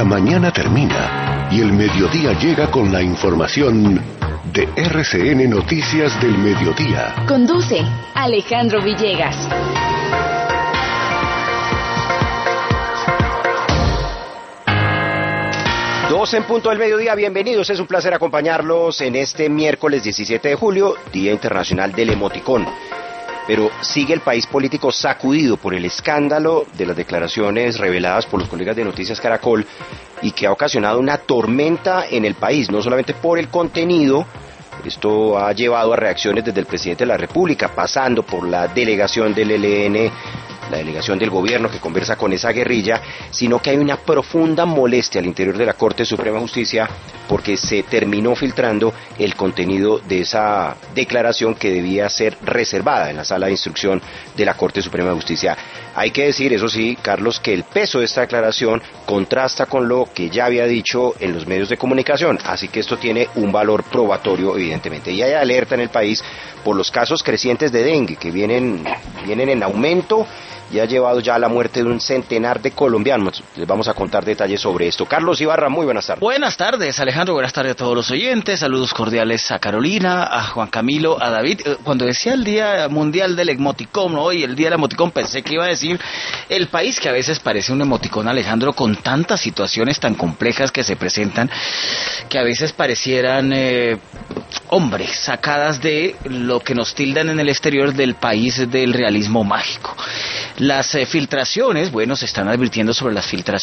mañana termina y el mediodía llega con la información de RCN Noticias del Mediodía. Conduce Alejandro Villegas. 2 en punto del mediodía, bienvenidos, es un placer acompañarlos en este miércoles 17 de julio, Día Internacional del Emoticón. Pero sigue el país político sacudido por el escándalo de las declaraciones reveladas por los colegas de Noticias Caracol y que ha ocasionado una tormenta en el país, no solamente por el contenido. Esto ha llevado a reacciones desde el presidente de la República, pasando por la delegación del ELN, la delegación del gobierno que conversa con esa guerrilla, sino que hay una profunda molestia al interior de la Corte Suprema de Justicia porque se terminó filtrando el contenido de esa declaración que debía ser reservada en la sala de instrucción de la Corte Suprema de Justicia. Hay que decir, eso sí, Carlos, que el peso de esta declaración contrasta con lo que ya había dicho en los medios de comunicación, así que esto tiene un valor probatorio, evidentemente. Y hay alerta en el país por los casos crecientes de dengue que vienen en aumento y ha llevado ya a la muerte de un centenar de colombianos. Les vamos a contar detalles sobre esto. Carlos Ibarra, muy buenas tardes. Buenas tardes, Alejandro, buenas tardes a todos los oyentes, saludos cordiales a Carolina, a Juan Camilo, a David. Cuando decía el Día Mundial del Emoticón, ¿no? Y el Día del Emoticón, pensé que iba a decir el país, que a veces parece un emoticón, Alejandro, con tantas situaciones tan complejas que se presentan, que a veces parecieran, hombres, sacadas de lo que nos tildan en el exterior del país del realismo mágico. Las filtraciones, bueno, se están advirtiendo sobre las filtraciones